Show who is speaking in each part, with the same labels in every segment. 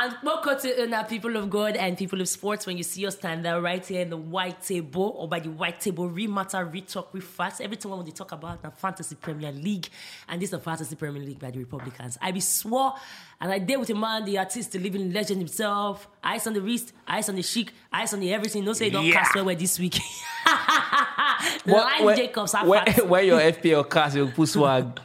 Speaker 1: And welcome to people of God and people of sports. When you see us stand there right here in the white table or by the white table, matter, talk, facts. Everything we want to talk about the Fantasy Premier League. And this is the Fantasy Premier League by the Republicans. I be swore and I did with a man, the artist, the living legend himself. Ice on the wrist, ice on the chic, ice on the everything. Don't say don't cast where this week. Line Jacobs,
Speaker 2: where your FPL cast, you put swag.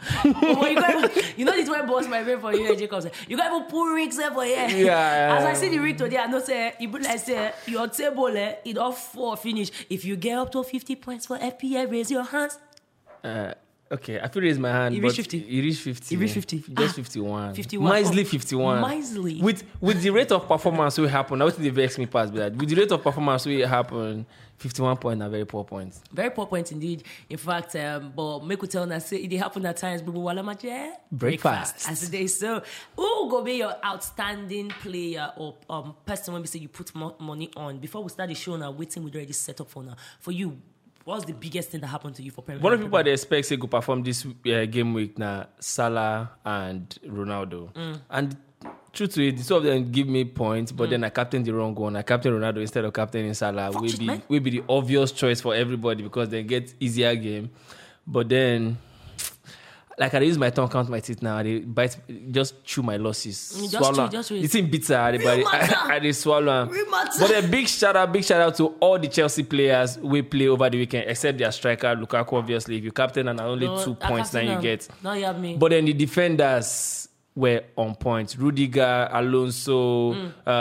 Speaker 1: You know this way boss my brain for you, Jacobs. You got even put rigs there for here.
Speaker 2: Yeah.
Speaker 1: As I see the rig today, I know say you put like say your table it all 4 finish. If you get up to 50 points for FPL, raise your hands.
Speaker 2: Okay, I feel raise my hand.
Speaker 1: You reach 50.
Speaker 2: You reach 50.
Speaker 1: You reach 50.
Speaker 2: Just 51.
Speaker 1: 51.
Speaker 2: Miserly 51.
Speaker 1: Miserly.
Speaker 2: With the rate of performance we happen, I want to vex me past that. With the rate of performance we happen, 51 points are very poor points.
Speaker 1: Very poor points indeed. In fact, but make we tell us say it happen at times, but while I'm at
Speaker 2: breakfast.
Speaker 1: As today. So who go be your outstanding player or person when we say you put money on? Before we start the show now, waiting we already set up for now. For you, what's the biggest thing that happened to you for Premier League?
Speaker 2: One of the people that expect say go perform this game week now, Salah and Ronaldo. And true to it, the two of them give me points, but then I captained the wrong one. I captained Ronaldo instead of captaining Salah. Will be the obvious choice for everybody because they get easier game. But then, like I use my tongue, count my teeth now. I bite, just chew my losses. Swallow. It's in bitter. I they swallow. But a big shout out to all the Chelsea players we play over the weekend, except their striker Lukaku. Obviously, if you captain and only 2 points, then you get.
Speaker 1: Now you have me.
Speaker 2: But then the defenders were on point. Rudiger, Alonso,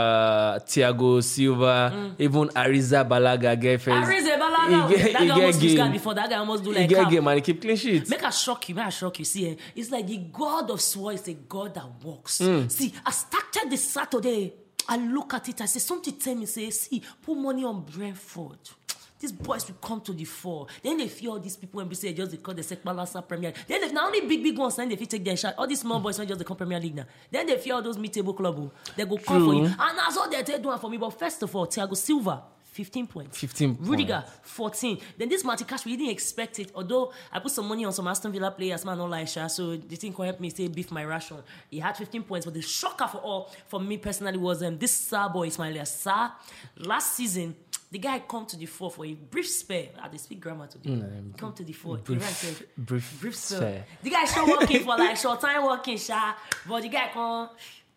Speaker 2: Thiago Silva, even Ariza Balaga get first.
Speaker 1: Ariza Balaga, that guy almost lose guy before. That guy almost do like
Speaker 2: he get game and he keep clean sheets.
Speaker 1: Make I shock you. See, it's like the God of war is a God that works. See, I started this Saturday. I look at it. I say something tell me say, see, put money on Brentford. These boys will come to the fore. Then they fear all these people when we say just because they say Balasa Premier League. Then now only big ones, then they take their shot. All these small boys when just they come Premier League now. Then they fear all those mid-table club. They go come for you. And that's all they're doing for me. But first of all, Thiago Silva, 15 points.
Speaker 2: 15 points.
Speaker 1: Rudiger, 14. Then this Martin Cash, we didn't expect it. Although I put some money on some Aston Villa players, man, not like Sha. So the thing can help me say beef my ration. He had 15 points. But the shocker for all, for me personally, was this Sarr boy, Ismail Sarr. Last season, the guy come to the fore for a brief spell. They speak grammar today. Come to the fore. Brief spell. The guy still working for like short time working, Sha. But the guy come.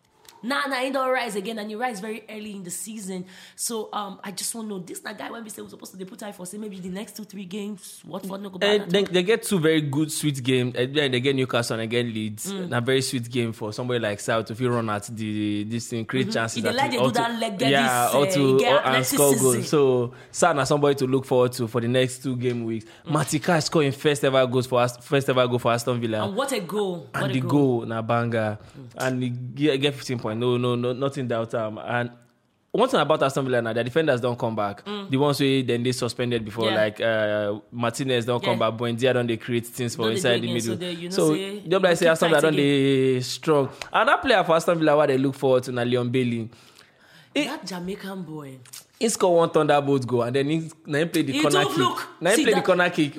Speaker 1: He don't rise again, and he rise very early in the season. So I just want to know, this guy when we say we're supposed to put time for say maybe the next 2-3 games. What no go back?
Speaker 2: They get 2 very good sweet games. They get Newcastle and again Leeds. A very sweet game for somebody like South if you run at this thing, create chances.
Speaker 1: They like to do that leg
Speaker 2: and score goals. So South somebody to look forward to for the next 2 game weeks. Matika scoring first ever goal for Aston Villa.
Speaker 1: And what a goal!
Speaker 2: And the goal na banger. And he get 15 points. No, nothing doubt. And one thing about Aston Villa now, the defenders don't come back. The ones who then they suspended before, like Martinez don't come back. Buendia don't they create things for inside the middle. So just like say Aston Villa don't they strong. Another player for Aston Villa what they look forward to now, Leon Bailey.
Speaker 1: That Jamaican boy.
Speaker 2: He scored 1 Thunderbolt goal and then he played the corner kick. Now he played the corner kick.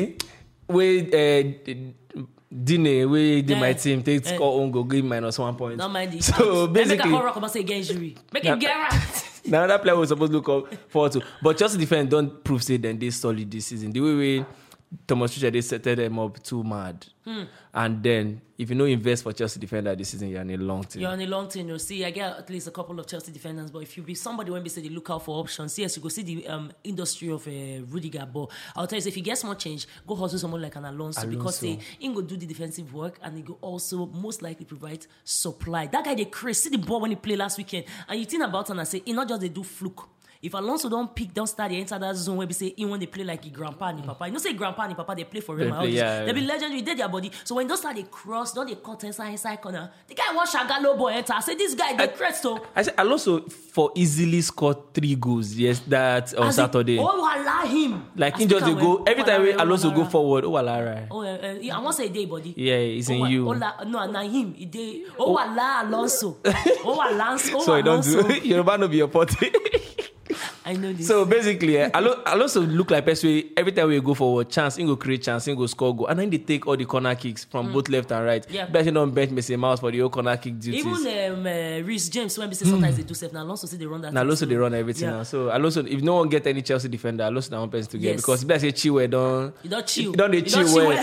Speaker 2: Dine, we did my team take score on go give -1 point.
Speaker 1: Don't mind it.
Speaker 2: So basically,
Speaker 1: make a rock about say against jury. Make him get right.
Speaker 2: Now that player was supposed to look forward to, but Chelsea defense don't prove say then they solid this season. The way Thomas Tuchel they set them up too mad, and then if you know invest for Chelsea defender this season, you're on a long team.
Speaker 1: You're on a long team. You see, I get at least a couple of Chelsea defenders, but if you be somebody when we say they look out for options, yes, you go see the industry of Rudiger. But I'll tell you, if he gets more change, go hustle someone like an Alonso. Because he go do the defensive work and he go also most likely provide supply. That guy they crazy. See the ball when he played last weekend, and you think about it and say, he not just they do fluke. If Alonso don't start the enter that zone where we say he when they play like his grandpa and his papa. You know say grandpa and his papa they play for Real Madrid. They be legendary, they their body. So when they start they cross, don't they cut inside corner. The guy watch Shagalo boy enter. I say this guy they crest so.
Speaker 2: I say Alonso for easily scored 3 goals. Yes, that on Saturday.
Speaker 1: Allow him.
Speaker 2: Like he just go every time Alonso go forward. Right.
Speaker 1: I want to say day body.
Speaker 2: Yeah, it's in you.
Speaker 1: No, not him. He day. Alonso. Alonso.
Speaker 2: So don't do. Yoruba no be your party.
Speaker 1: I know this.
Speaker 2: So basically, Alonso look like person every time we go forward, chance, he go create chance, he go score goal. And then they take all the corner kicks from both left and right.
Speaker 1: Yeah.
Speaker 2: But you don't bench Messi Mouse for the whole corner kick duties.
Speaker 1: Even Reece James, when we say sometimes they do stuff, now Alonso say they run that.
Speaker 2: Now Alonso they run everything
Speaker 1: Yeah.
Speaker 2: now. So Alonso, if no one get any Chelsea defender, Alonso na one person to get
Speaker 1: Yes.
Speaker 2: because if I say Chilwell don't
Speaker 1: You don't chill.
Speaker 2: You don't they
Speaker 1: You
Speaker 2: chill
Speaker 1: don't
Speaker 2: well.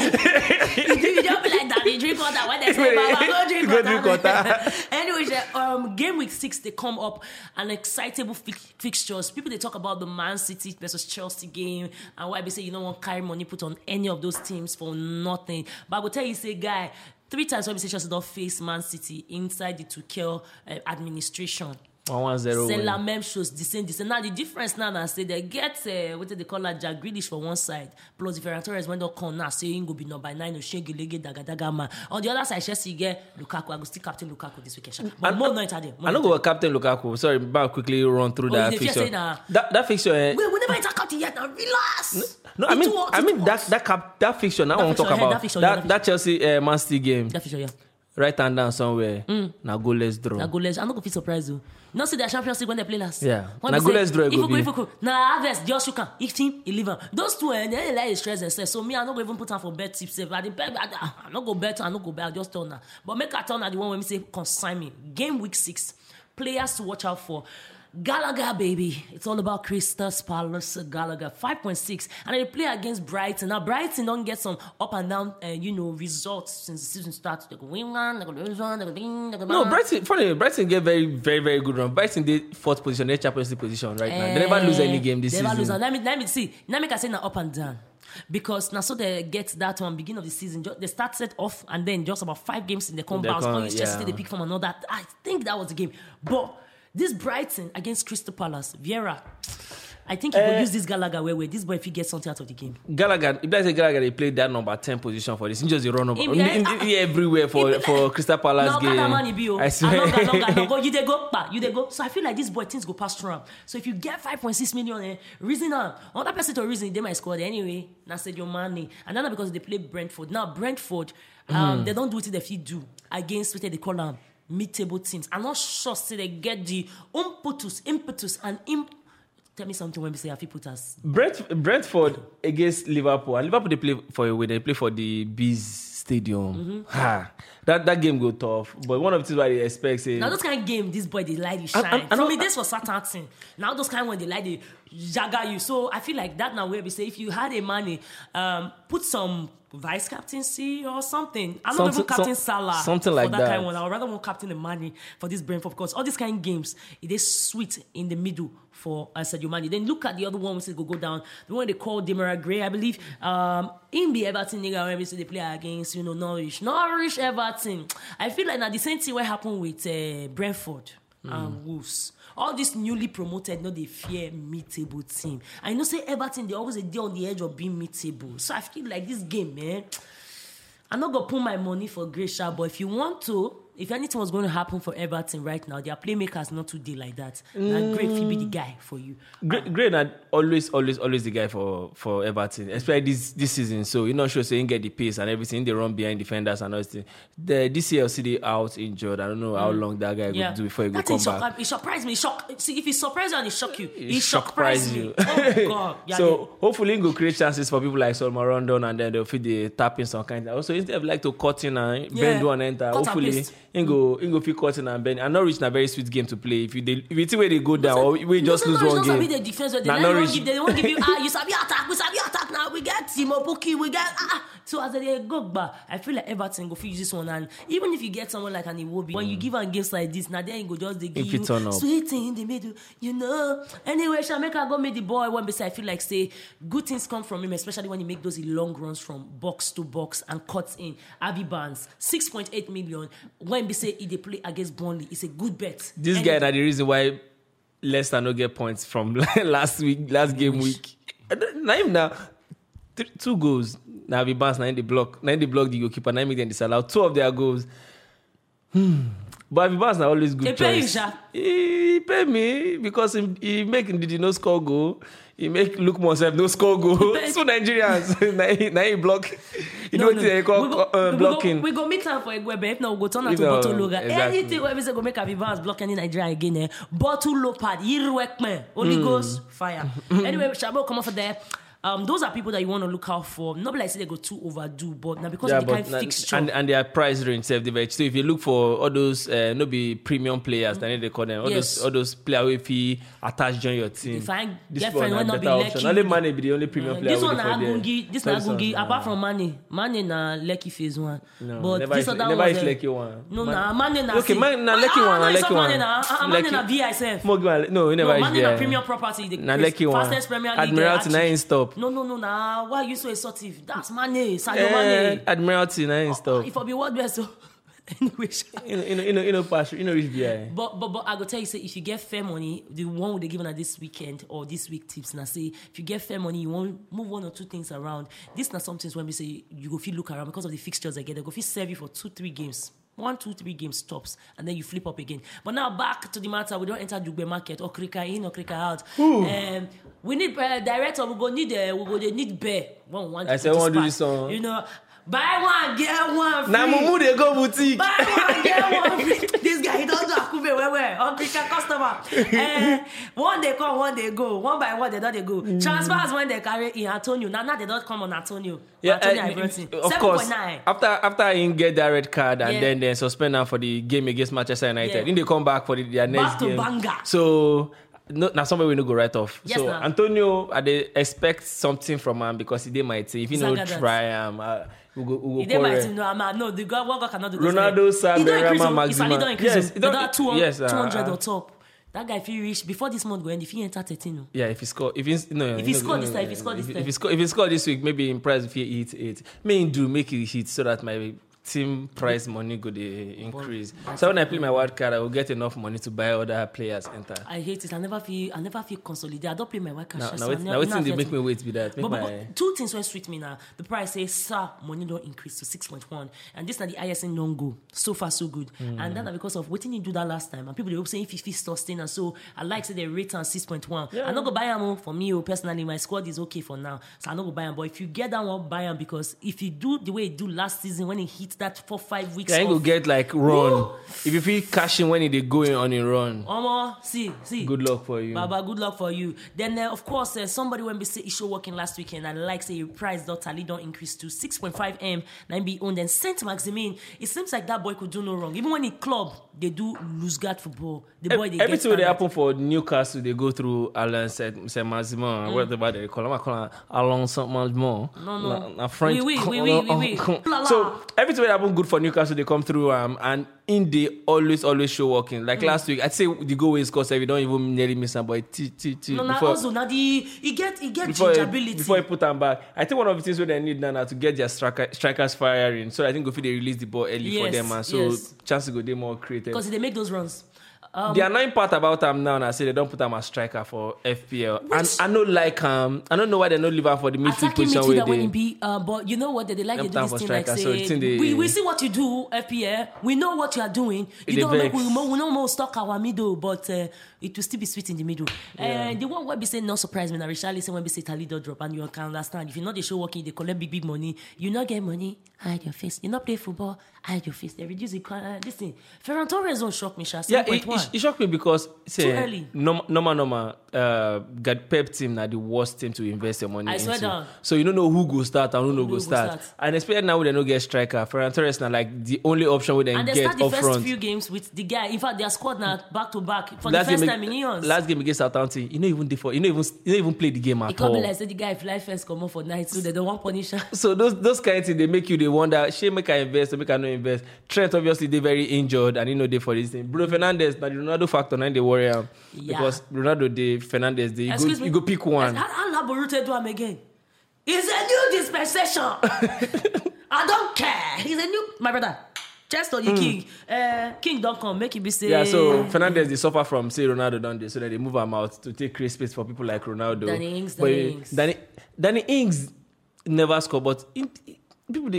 Speaker 1: You don't be like that. You drink water when they say, "Baba, go drink
Speaker 2: Go
Speaker 1: water."
Speaker 2: drink water.
Speaker 1: Anyway, game week 6 they come up an excitable fixtures. People they talk about the Man City versus Chelsea game and why they say you don't want carry money put on any of those teams for nothing. But I will tell you, say guy, 3 times when we say Chelsea don't face Man City inside the Tuchel administration.
Speaker 2: 1-0
Speaker 1: Seller
Speaker 2: win.
Speaker 1: mem shows the same. Now the difference now I say they get what do they call that Jack Grealish for one side, plus the Ferran Torres when they come now saying go be number 9 or Shengelege daga man. On the other side, Chelsea get Lukaku. I go still captain Lukaku this weekend. But more not there.
Speaker 2: I don't go with Captain Lukaku. Sorry, but quickly run through that
Speaker 1: you just
Speaker 2: fixture.
Speaker 1: say nah.
Speaker 2: That fixture.
Speaker 1: Wait, we never enter captain yet. Now relax.
Speaker 2: No, I mean that fixture. Now I want to talk about that Chelsea Man City game.
Speaker 1: That fixture, yeah.
Speaker 2: Right hand down somewhere. Now goalless draw.
Speaker 1: Now goalless. I'm not gonna feel surprised though. Not see their Champions League when they play last.
Speaker 2: Yeah.
Speaker 1: When
Speaker 2: Now
Speaker 1: they say,
Speaker 2: goalless draw it go be.
Speaker 1: If you now Harvest, just you can. If team, 11. Those two, they like stress themselves. So me, I'm not going to even put on for bet tips. But I'm not go bet. I'm not go bet. I just turn now. But make a turn at the one when we say consign me. Game week 6. Players to watch out for. Gallagher, baby. It's all about Crystal Palace Gallagher. 5.6. And they play against Brighton. Now, Brighton don't get some up and down, results since the season started. They go win one, they go lose one, they go win, they go
Speaker 2: No, Brighton get very, very, very good run. Brighton did 4th position, their Champions League position right now. They never lose any game this
Speaker 1: they never
Speaker 2: season.
Speaker 1: lose. Let me see. Let me say now up and down. Because now so they get that one beginning of the season. They started off and then just about 5 games in the bounce. Police Chelsea they pick from another. I think that was the game. But this Brighton against Crystal Palace, Vieira, I think he will use this Gallagher where this boy if he gets something out of the game.
Speaker 2: Gallagher, if I say Gallagher, they played that number 10 position for this. He just run over everywhere for Crystal Palace game. I swear.
Speaker 1: You they go. So I feel like this boy things go past through him. So if you get 5.6 million, reason another person to reason they might score anyway. Now said your money, and then because they play Brentford. Now Brentford, they don't do it if you do against what they call them mid-table teams. I'm not sure say they get the impetus and tell me something when we say have you put us.
Speaker 2: Brentford against Liverpool. And Liverpool they play for away. They play for the Bees Stadium. That game go tough. But one of the things why they expect
Speaker 1: now those kind of game, this boy they lie they shine. For me, this was certain thing. Now those kind when they lie they jagger you. So I feel like that now where we say if you had a money, put some vice captaincy or something. I'm not even captain Salah.
Speaker 2: Something like
Speaker 1: for
Speaker 2: that.
Speaker 1: Kind of one. I would rather want captain the money for this Brentford because all these kind of games, it is sweet in the middle for Sadio Mane. Then look at the other one we say go down. The one they call Demarai Gray, I believe. In the Everton nigga when we say they play against Norwich Everton. I feel like now the same thing what happened with Brentford and Wolves. All this newly promoted, they fear mid-table team. I know say Everton, they always dey on the edge of being mid-table. So I feel like this game, man, I'm not going to put my money for Grisha, but if you want to, if anything was going to happen for Everton right now, their playmakers not today like that. And Gray will be the guy for you.
Speaker 2: Gray not always the guy for Everton, especially this season. So you're not sure so you can get the pace and everything. They run behind defenders and everything. This year they out injured. I don't know how long that guy will do before he will come back.
Speaker 1: It surprised me. See, if he surprised you and it shocked you, it
Speaker 2: surprised
Speaker 1: me. Oh God! Yeah,
Speaker 2: so hopefully he will create chances for people like Solomon Rondon and then they'll feed the tapping some kind. Also instead of like to cut in and bend one enter, hopefully he go feel caught in and bend. And Norwich na very sweet game to play. If you see where they go down or we just lose one game.
Speaker 1: The defense, they won't give you you sabi attack. We sabi attack now. We get Timo Pukki. We get So as they go back, I feel like Everton go use this one. And even if you get someone like an Iwobi, when you give them games like this, now then you go just they give you sweet in the middle, Anyway, Shameka go make the boy one beside. I feel like say good things come from him, especially when he make those long runs from box to box and cuts in. Avi Barnes, 6.8 million. When we say he play against Burnley, it's a good bet.
Speaker 2: This guy is the reason why Leicester no get points from last game week. Not even now. 2 goals. Now Avi Barnes, 90 block the goalkeeper, 90 million disallowed. 2 of their goals. But Abibas na always good
Speaker 1: They pay you,
Speaker 2: choice.
Speaker 1: sha?
Speaker 2: He pay me because he make Ndidi no score goal. He make look myself no score goal. So Nigerians, now he block. You know what they call blocking.
Speaker 1: We go meet her for Egwebe. If not, we go turn her to
Speaker 2: know,
Speaker 1: Bottle Loga.
Speaker 2: exactly.
Speaker 1: Anything where we say go make Abibas block any Nigerian again. Bottle Lopad, Yirwekme, Holy Ghost, fire. Anyway, Shabo come off of there. Those are people that you want to look out for. Not like say they go too overdo, but now because of the kind of fixture.
Speaker 2: And their price range self the So if you look for all those no be premium players, then they call them all those players if he attach join your team.
Speaker 1: If I
Speaker 2: This
Speaker 1: girlfriend will not be
Speaker 2: option.
Speaker 1: lucky.
Speaker 2: Only Mane be the only premium player.
Speaker 1: This one na
Speaker 2: for there.
Speaker 1: Agungi. This na Agungi. Apart from Mane na Lucky phase one.
Speaker 2: No,
Speaker 1: but
Speaker 2: never
Speaker 1: this
Speaker 2: is,
Speaker 1: other
Speaker 2: never
Speaker 1: one.
Speaker 2: is Lucky one.
Speaker 1: No, Mane na.
Speaker 2: Okay, Mane na Lucky one.
Speaker 1: No,
Speaker 2: Lucky one.
Speaker 1: Mane na VI self.
Speaker 2: No, he never is
Speaker 1: Mane
Speaker 2: there.
Speaker 1: na premium property. The
Speaker 2: Na Lucky one.
Speaker 1: fastest Premier League.
Speaker 2: Admiralty na in stop.
Speaker 1: No. Nah, why you so assertive? That's Mane. Sadio Mane.
Speaker 2: Admiralty na in stop.
Speaker 1: If I be what best, so anyway.
Speaker 2: Pass. Reach BI.
Speaker 1: But I go tell you, say if you get fair money, the one they given at this weekend or this week tips, now say if you get fair money, you want move one or two things around. This not some things when we say you go feel look around because of the fixtures again. They go feel serve you for 2-3 games. 1, 2, 3 games stops, and then you flip up again. But now back to the matter, we don't enter Dugbe market or Krika in or Krika out. We need director. We go need bear.
Speaker 2: I said, want to do this song.
Speaker 1: You know, buy one get one free.
Speaker 2: Now Mumu they go boutique.
Speaker 1: Buy one get one free. This guy he don't do Akube where on Krika customer. One they come, one they go. One by one they don't go. Transfers when they carry in Antonio. Now they don't come on Antonio.
Speaker 2: Yeah,
Speaker 1: Antonio
Speaker 2: of course.
Speaker 1: 7.9.
Speaker 2: After he get that red card and then they suspend him for the game against Manchester United, then they come back for their next game.
Speaker 1: Banger.
Speaker 2: So now somebody will not go right off.
Speaker 1: Yes,
Speaker 2: so
Speaker 1: nah.
Speaker 2: Antonio, they expect something from him because they might say if you know try him, we go.
Speaker 1: They might say no. The guy one guy cannot do.
Speaker 2: Ronaldo, Saberama, Maxima.
Speaker 1: Yes, it don't
Speaker 2: 200
Speaker 1: or top. That guy if he reach before this month go end, if he enter 13. No.
Speaker 2: Yeah, if he score, if he
Speaker 1: score this time,
Speaker 2: if he score this week, maybe in price if he hit 8. Make it hit so that my team price money go dey increase. So when I play my wild card, I will get enough money to buy other players enter.
Speaker 1: I hate it. I never feel consolidated. I don't play my wild card.
Speaker 2: Now they make me wait be that.
Speaker 1: But two things went sweet me now. The price says money don't increase to 6.1, and this na the ISN don't go. So far so good, and that because of what didn't do that last time. And people they were saying if he sustain, and so I like say they rate on 6.1. I not go buy them for me personally. My squad is okay for now, so I not go buy them. But if you get that one, buy them because if you do the way he do last season when he hit that 4-5 weeks.
Speaker 2: Can you go get like run? Woo! If you feel cashing when they going on a run.
Speaker 1: See.
Speaker 2: Good luck for you.
Speaker 1: Baba, good luck for you. Then of course somebody when we say issue working last weekend and like say your price tally don't increase to 6.5 M 9B owned. Then Saint Maximin, it seems like that boy could do no wrong. Even when he club, they do lose guard football. The boy they
Speaker 2: everything
Speaker 1: get
Speaker 2: they happen for Newcastle, they go through Alain Saint Maximin, whatever they call him. Alain Saint Maximin.
Speaker 1: No.
Speaker 2: French.
Speaker 1: Oui.
Speaker 2: So everything that happen good for Newcastle, they come through and in they always show working. Like last week, I'd say the goal is because we don't even nearly miss him, but
Speaker 1: he get gingerability.
Speaker 2: Before he put them back, I think one of the things what they need now to get their strikers firing. So I think if they release the ball early for them, and so chances go they more creative
Speaker 1: because they make those runs.
Speaker 2: The annoying part about them now, I say they don't put him as striker for FPL, and I don't like him. I don't know why they don't leave him for the midfield position where they.
Speaker 1: But you know what? They like to do this thing
Speaker 2: striker,
Speaker 1: like say,
Speaker 2: so
Speaker 1: we see what you do, FPL. We know what you are doing. You don't make we no more stock our middle, but it will still be sweet in the middle. And the one where be say no surprise me. Now Richarlison when be say Talido drop, and you can understand if you know the show working, they collect big money. You not get money, hide your face. You not play football, hide your face. They reduce the this thing. Ferran Torres don't shock me, Sha.
Speaker 2: It shocked me because say normal Pep team na the worst team to invest your money into.
Speaker 1: Down.
Speaker 2: So you don't know who go start and who no go start. And especially now they no get striker. Ferran Torres na like the only option we then get up front.
Speaker 1: And they start the first few games with the guy. In fact, their squad now back to back for the first time in years.
Speaker 2: Last game against Southampton, you don't even play the game at all.
Speaker 1: It can't be like say the guy fly first come on for night, so they don't want punish.
Speaker 2: So those kind of things they make you they wonder. Should make I invest or make I not invest? Trent obviously they very injured and they for this thing. Bruno Fernandes now the Ronaldo factor now they worry him because Ronaldo Fernandes you go pick one.
Speaker 1: I'll Borute do him again. It's a new dispensation. I don't care. He's a new my brother. Just on the king. King don't come, make it be say.
Speaker 2: Yeah, so Fernandes they suffer from say Ronaldo done this, so that they move him out to take create space for people like Ronaldo.
Speaker 1: Danny Ings.
Speaker 2: Danny Ings never score, but people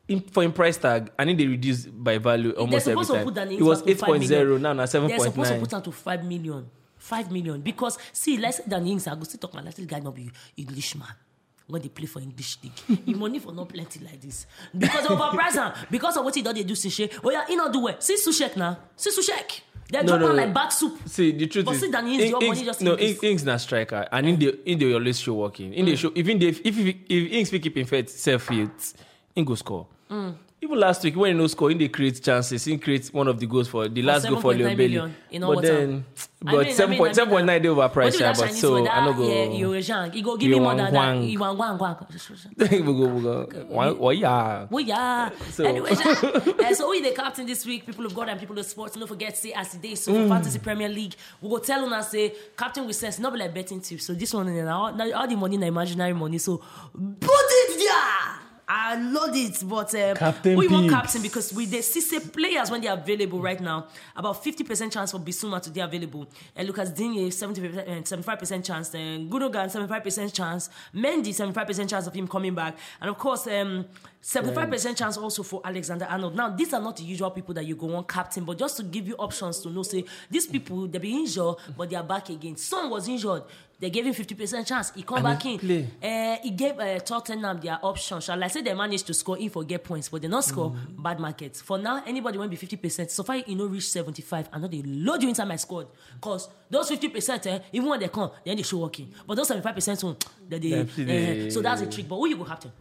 Speaker 2: for in price tag, I need they reduce by value almost every
Speaker 1: supposed to
Speaker 2: time.
Speaker 1: put Danny
Speaker 2: It was
Speaker 1: Ings back to 5
Speaker 2: 8.0, now
Speaker 1: They're supposed to
Speaker 2: 7.9.
Speaker 1: put down to 5 million. 5 million. Because, see, let's say Danny Ings, I go still talk about this guy not be Englishman. When they play for English league. The money for not plenty like this. Because of our present, because of what he don't they do, Sushek. Oh yeah, he not do well. See Sushek now. See Sushek. They're dropping like bag soup.
Speaker 2: See, the truth
Speaker 1: But
Speaker 2: is,
Speaker 1: see, Danny Ings, your money just
Speaker 2: Ings not striker, and in they always show working. In they show, even if Ings pick up in fact self-fit, Ings go score. Even last week, when he no score, he create chances. He creates one of the goals for the last goal for Leon Bailey. But then, 7.9 they overpriced, but so I no go.
Speaker 1: Yeah, he go give me more than that. He want.
Speaker 2: Oh yeah.
Speaker 1: Oh yeah.
Speaker 2: So-
Speaker 1: Anyway, so we the captain this week. People of God and people of sports. Don't forget, say as today. So for Fantasy Premier League, we go tell on us say captain with sense. Not be like betting tips. So this one now all the money, na imaginary money. So put it there. I love it, but
Speaker 2: Captain
Speaker 1: we want
Speaker 2: Pips.
Speaker 1: captain because we they see say players when they are available right now. About 50% chance for Bissouma to be available. And Lucas Digne 75% chance. Then Gundogan 75% chance. Mendy 75% chance of him coming back. And of course 75% chance also for Alexander Arnold. Now these are not the usual people that you go on captain, but just to give you options to know say these people they be injured but they are back again. Son was injured. They gave him 50% chance. He come back in. He gave Tottenham their option. Shall I say they managed to score in for get points, but they not score bad markets. For now, anybody want to be 50%. So far, you know, reach 75. And now they load you inside my squad. Because those 50%, even when they come, then they show working. But those 75%, so that's a trick. But who you go captain?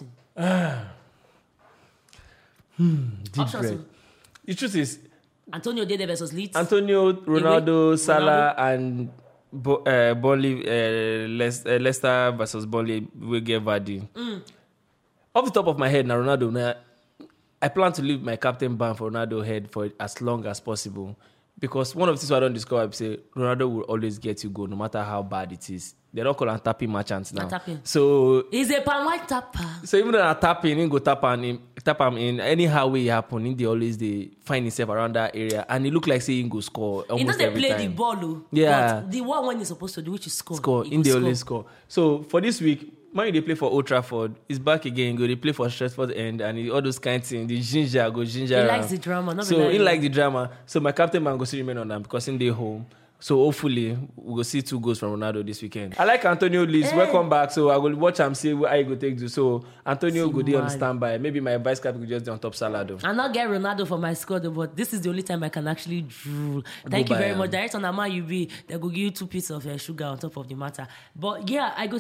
Speaker 2: Deep
Speaker 1: Options.
Speaker 2: breath. The truth is,
Speaker 1: Antonio Dede versus Leeds.
Speaker 2: Ronaldo,
Speaker 1: Ronaldo.
Speaker 2: Salah, and Burnley, Leicester versus Burnley will get Vardy. Off the top of my head, now Ronaldo, now, I plan to leave my captain ban for Ronaldo head for as long as possible. Because one of the things I don't discover, I say Ronaldo will always get you goal, no matter how bad it is. They don't call him tapping merchants now.
Speaker 1: Tapping.
Speaker 2: So
Speaker 1: He's a pan white tapper.
Speaker 2: So even though I tap in, he go tap him in anyhow way it happen, they always they find himself around that area, and it look like say he go score
Speaker 1: He
Speaker 2: almost
Speaker 1: know they
Speaker 2: every
Speaker 1: play
Speaker 2: time.
Speaker 1: the ball, oh,
Speaker 2: Yeah.
Speaker 1: but the one when he's supposed to do, which is score.
Speaker 2: Score
Speaker 1: he
Speaker 2: in
Speaker 1: go
Speaker 2: the always score. So for this week, when they play for Old Trafford, he's back again. Go they play for Stretford End, and all those kind of things. The ginger go ginger.
Speaker 1: He
Speaker 2: around.
Speaker 1: likes the drama. Not
Speaker 2: So he like the drama. So my captain man go still remain on them because in their home. So hopefully we will see 2 goals from Ronaldo this weekend. I like Antonio Leeds. Welcome back. So I will watch him see how he go take to. So Antonio go there on standby. Maybe my vice captain could just do on top Salah.
Speaker 1: I'm not get Ronaldo for my squad, but this is the only time I can actually drool. Thank you very much. Direct on Ama UB, they go give you 2 pieces of sugar on top of the matter. But yeah, I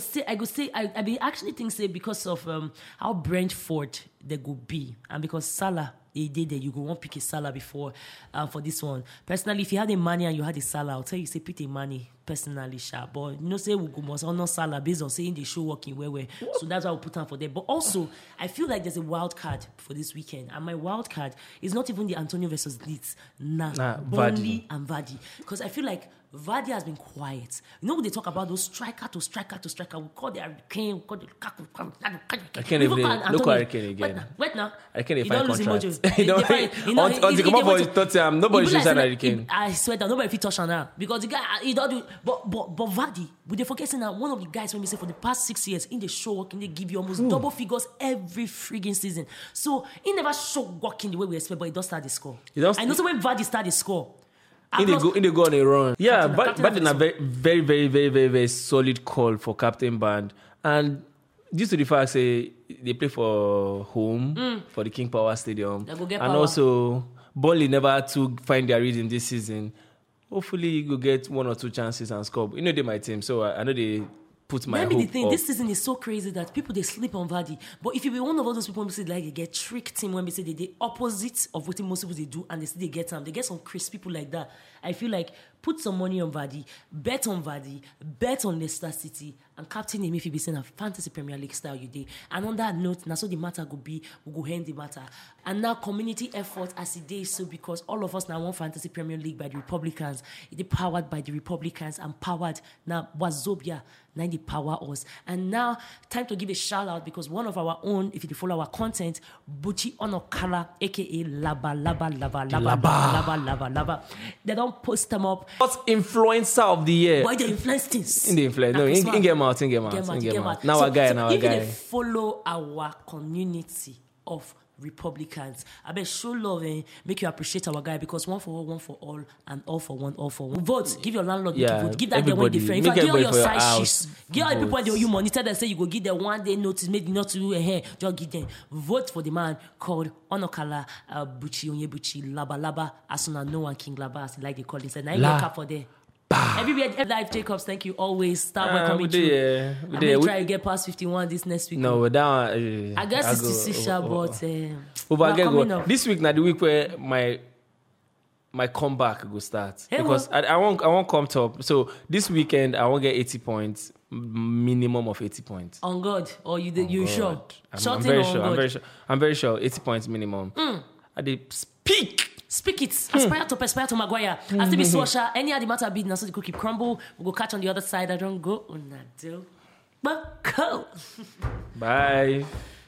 Speaker 1: be actually think say because of how Brentford they go be, and because Salah they did that you go won't pick a Salah before for this one. Personally, if you had a money and you had a Salah, I'll tell you say pick a money personally, sharp. But you know, say we go must honor Salah based on saying they show working where. So that's why I'll put on for them. But also, I feel like there's a wild card for this weekend, and my wild card is not even the Antonio versus Leeds, Burnley and Vardy, because I feel like Vardy has been quiet. You know when they talk about those striker to striker to striker, we call the Hurricane, we call the Lukaku.
Speaker 2: I can't even look Hurricane again.
Speaker 1: Wait now.
Speaker 2: I can't even
Speaker 1: You don't
Speaker 2: find
Speaker 1: lose
Speaker 2: contract.
Speaker 1: emoji.
Speaker 2: On the come up for Tottenham, nobody should sign Hurricane.
Speaker 1: I swear that nobody fit touch on that because the guy he don't do. But Vardy, we they forgetting that one of the guys when we say for the past 6 years in the show working, they give you almost double figures every frigging season. So he never show working the way we expect, but he does start the score. I know so when Vardy start the score.
Speaker 2: In the go on a run. Yeah,
Speaker 1: Captain
Speaker 2: but in a very solid call for Captain Band. And due to the fact say they play for home for the King Power Stadium.
Speaker 1: They go get
Speaker 2: and
Speaker 1: power.
Speaker 2: also Burnley never had to find their rhythm this season. Hopefully you go get 1 or 2 chances and score. You know they my team, so I know they put my
Speaker 1: Maybe
Speaker 2: hope
Speaker 1: the thing,
Speaker 2: up.
Speaker 1: this season is so crazy that people they sleep on Vardy. But if you be one of all those people who say like they get tricked him when we say they the opposite of what most people they do and they say they get them, they get some crazy people like that. I feel like put some money on Vardy, bet on Leicester City, and captain him if you be saying a fantasy Premier League style you did. And on that note, now so the matter go be, we go end the matter. And now community effort as it is so because all of us now want fantasy Premier League by the Republicans. It is powered by the Republicans and powered now Wazobia. Now they power us. And now time to give a shout out because one of our own, if you follow our content, Buchi Onokara, aka Laba. They don't post them up.
Speaker 2: What's influencer of the year?
Speaker 1: Why they influence things?
Speaker 2: In the influence. No, in get out. Now
Speaker 1: So
Speaker 2: our guy.
Speaker 1: if you follow our community of Republicans. I bet show love and make you appreciate our guy because one for all, and all for one. Vote. Give your landlord make you vote. Give that guy one different. In fact, give all your side shits. Give all the people that owe you money. Tell them say you go give them 1 day notice, maybe not to hair. Just give them. Vote for the man called Onokala Buchi Onyebuchi Laba Asuna No One King Laba as like they call him. Said now you wake up for there. Everywhere, Life Jacobs, thank you always. Start welcoming you. I'm going to try to get past 51 this next week.
Speaker 2: No, that
Speaker 1: I guess it's to see but coming up.
Speaker 2: This week, now the week where my comeback will start. Because I won't come top. So this weekend, I won't get 80 points. Minimum of 80 points.
Speaker 1: On God? Or you sure?
Speaker 2: I'm very sure. I'm very sure. 80 points minimum. I did Speak it. Aspire to Maguire. As to be Swasha, any other matter be now so the cookie crumble. We'll go catch on the other side. I don't go on that deal. But cool. Bye.